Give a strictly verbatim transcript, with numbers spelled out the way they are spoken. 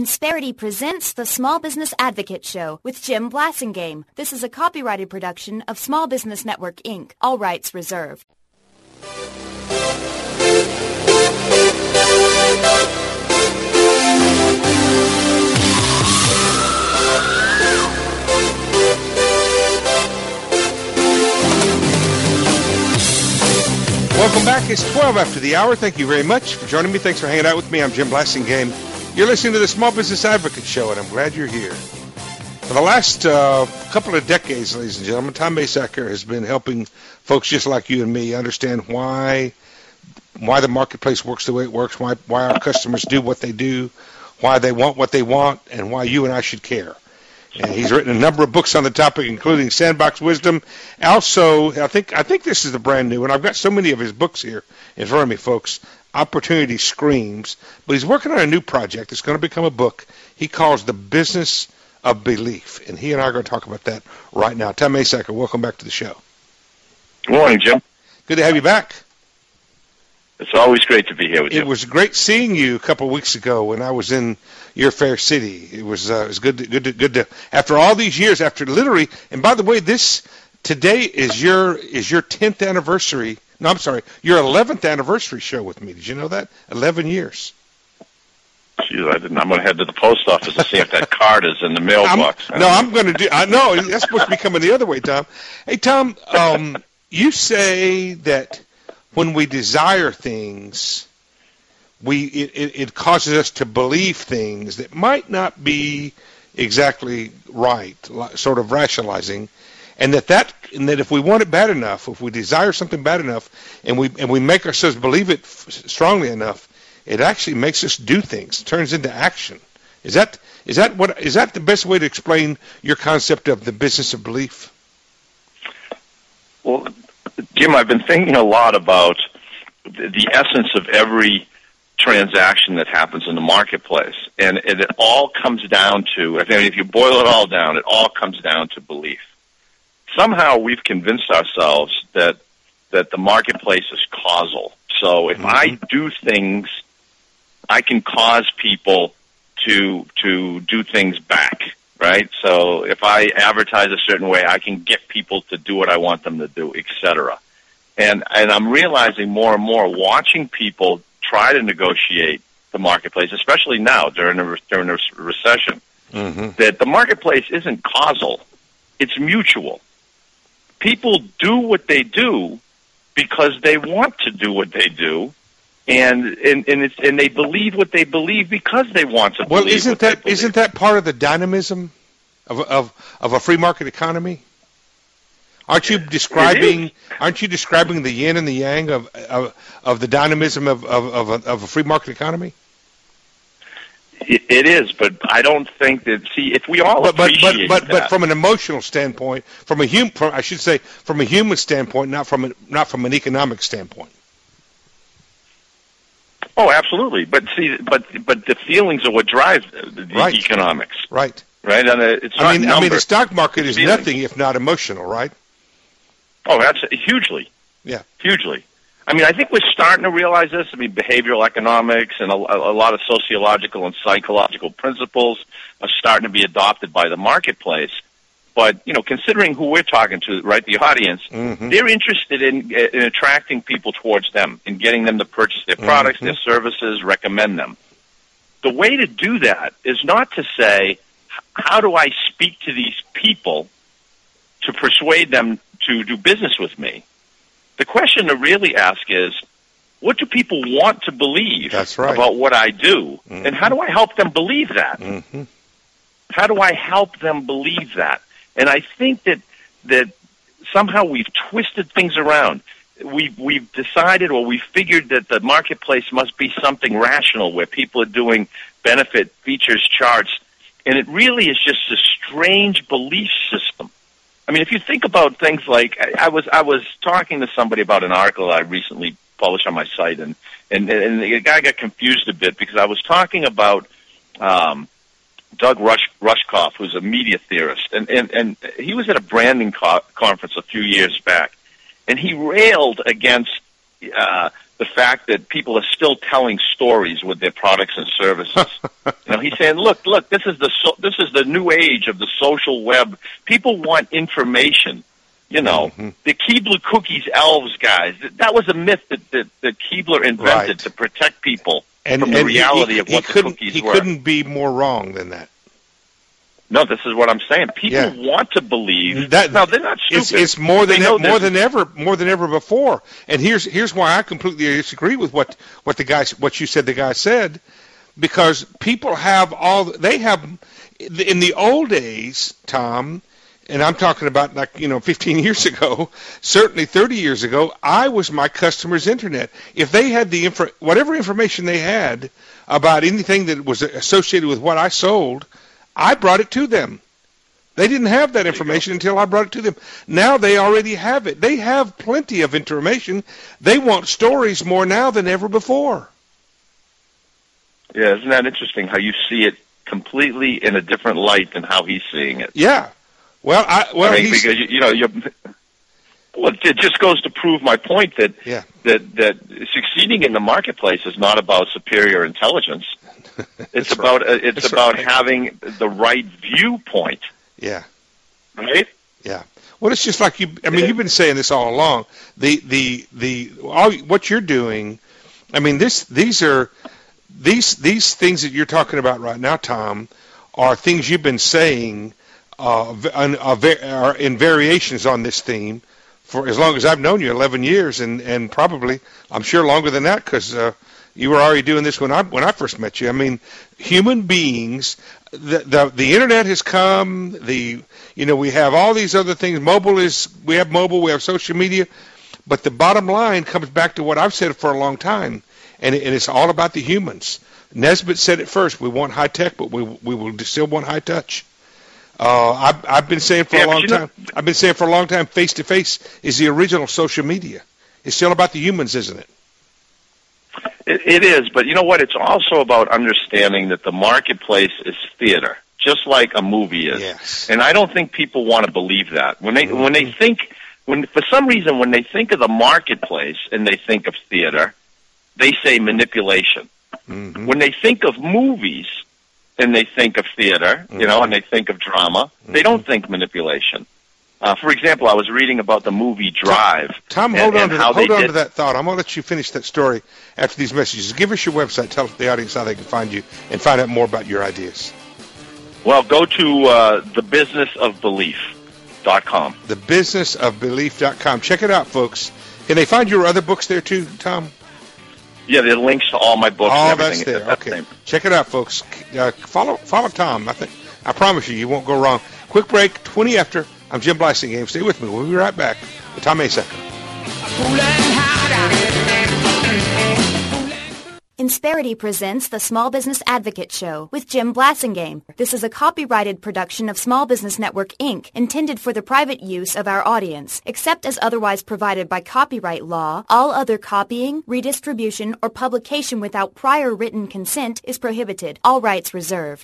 Insperity presents the Small Business Advocate Show with Jim Blasingame. This is a copyrighted production of Small Business Network, Incorporated. All rights reserved. Welcome back. It's twelve after the hour. Thank you very much for joining me. Thanks for hanging out with me. I'm Jim Blasingame. You're listening to the Small Business Advocate Show, and I'm glad you're here. For the last uh, couple of decades, ladies and gentlemen, Tom Masacker has been helping folks just like you and me understand why why the marketplace works the way it works, why why our customers do what they do, why they want what they want, and why you and I should care. And he's written a number of books on the topic, including Sandbox Wisdom. Also, I think I think this is the brand new, and I've got so many of his books here in front of me, folks. Opportunity Screams. But he's working on a new project that's going to become a book he calls The Business of Belief. And he and I are going to talk about that right now. Tom Masacker, welcome back to the show. Good morning, Jim. Good to have you back. It's always great to be here with you. It was great seeing you a couple of weeks ago when I was in your fair city. It was uh, it was good to, good to, good to after all these years, after literally. And by the way, this today is your is your tenth anniversary. No, I'm sorry, your eleventh anniversary show with me. Did you know that? Eleven years. Jeez, I didn't. I'm going to head to the post office to see if that card is in the mailbox. I'm, no, I'm going to do. I know that's supposed to be coming the other way, Tom. Hey, Tom, um, you say that when we desire things, we it, it, it causes us to believe things that might not be exactly right, sort of rationalizing, and that that and that if we want it bad enough, if we desire something bad enough, and we and we make ourselves believe it f- strongly enough, it actually makes us do things, turns into action. Is that is that what is that the best way to explain your concept of the business of belief? Well, Jim, I've been thinking a lot about the essence of every transaction that happens in the marketplace, and it, it all comes down to, I think if you boil it all down, it all comes down to belief. Somehow we've convinced ourselves that that the marketplace is causal. So if mm-hmm. I do things, I can cause people to to do things back. Right? So if I advertise a certain way, I can get people to do what I want them to do, et cetera. And and I'm realizing more and more, watching people try to negotiate the marketplace, especially now during a, during a recession, mm-hmm. that the marketplace isn't causal. It's mutual. People do what they do because they want to do what they do, and and and, it's, and they believe what they believe because they want to. Well, believe isn't what that they isn't that part of the dynamism of of of a free market economy? Aren't you describing aren't you describing the yin and the yang of of, of the dynamism of of, of, a, of a free market economy? It, it is, but I don't think that. See, if we all but, but, appreciate but, but, that, but from an emotional standpoint, from a hum, from, I should say, from a human standpoint, not from a, not from an economic standpoint. Oh, absolutely. But see, but but the feelings are what drive the right. economics. Right. Right. And it's not I mean, number. I mean, the stock market is feelings. nothing if not emotional, right? Oh, that's hugely. Yeah. Hugely. I mean, I think we're starting to realize this. I mean, behavioral economics and a, a lot of sociological and psychological principles are starting to be adopted by the marketplace. But, you know, considering who we're talking to, right, the audience, mm-hmm. they're interested in, in attracting people towards them and getting them to purchase their products, mm-hmm. their services, recommend them. The way to do that is not to say, how do I speak to these people to persuade them to do business with me? The question to really ask is, what do people want to believe That's right. about what I do? Mm-hmm. And how do I help them believe that? Mm-hmm. How do I help them believe that? And I think that that somehow we've twisted things around. We've, we've decided or we've figured that the marketplace must be something rational where people are doing benefit, features, charts, and it really is just a strange belief system. I mean, if you think about things like, I, I was I was talking to somebody about an article I recently published on my site, and, and, and the guy got confused a bit because I was talking about um, Doug Rush, Rushkoff, who's a media theorist, and, and, and he was at a branding co- conference a few years back, and he railed against uh, the the fact that people are still telling stories with their products and services. You know, he's saying, look, look, this is the so, this is the new age of the social web. People want information. You know, mm-hmm. the Keebler cookies elves guys, that was a myth that, that, that Keebler invented right. to protect people and, from the and reality he, he, of what the cookies he were. He couldn't be more wrong than that. No, this is what I'm saying. People yeah. want to believe. That, no, they're not stupid. It's, it's more than e- more than ever, more than ever before. And here's here's why I completely disagree with what, what the guy what you said. The guy said, because people have all they have in the old days, Tom. And I'm talking about, like, you know, fifteen years ago, certainly thirty years ago, I was my customer's internet. If they had the info, whatever information they had about anything that was associated with what I sold, I brought it to them. They didn't have that information until I brought it to them. Now they already have it. They have plenty of information. They want stories more now than ever before. Yeah, isn't that interesting how you see it completely in a different light than how he's seeing it? Yeah. Well, I well I mean, because you, you know you. Well, it just goes to prove my point that yeah. that that succeeding in the marketplace is not about superior intelligence. It's about right. uh, it's That's about right. having the right viewpoint. Yeah. Right. Yeah. Well, it's just like you. I mean, you've been saying this all along. The the the all what you're doing. I mean, this these are these these things that you're talking about right now, Tom, are things you've been saying. Uh, uh, in variations on this theme for as long as I've known you, eleven years, and, and probably, I'm sure, longer than that, because uh, you were already doing this when I when I first met you. I mean, human beings, the, the the internet has come. The you know we have all these other things. Mobile is we have mobile, we have social media, but the bottom line comes back to what I've said for a long time, and, and it's all about the humans. Nesbitt said it first. We want high tech, but we we will still want high touch. Uh, I've, I've been saying for yeah, a long time. Know, I've been saying for a long time. Face to face is the original social media. It's still about the humans, isn't it? it? It is, but you know what? It's also about understanding that the marketplace is theater, just like a movie is. Yes. And I don't think people want to believe that when they mm-hmm. when they think when for some reason when they think of the marketplace and they think of theater, they say manipulation. Mm-hmm. When they think of movies. And they think of theater, you know, mm-hmm. and they think of drama. Mm-hmm. They don't think manipulation. Uh, for example, I was reading about the movie Drive. Tom, Tom hold, on, to, hold on did... to that thought. I'm going to let you finish that story after these messages. Give us your website. Tell the audience how they can find you and find out more about your ideas. Well, go to uh, the business of belief dot com. the business of belief dot com. Check it out, folks. Can they find your other books there, too, Tom? Yeah, there are links to all my books oh, and everything. That's there. That's okay. Check it out, folks. Uh, follow follow Tom. I think I promise you, you won't go wrong. Quick break, twenty after. I'm Jim Blasingame. Stay with me. We'll be right back with Tom Asacker. Insperity presents the Small Business Advocate Show with Jim Blasingame. This is a copyrighted production of Small Business Network, Incorporated, intended for the private use of our audience. Except as otherwise provided by copyright law, all other copying, redistribution, or publication without prior written consent is prohibited. All rights reserved.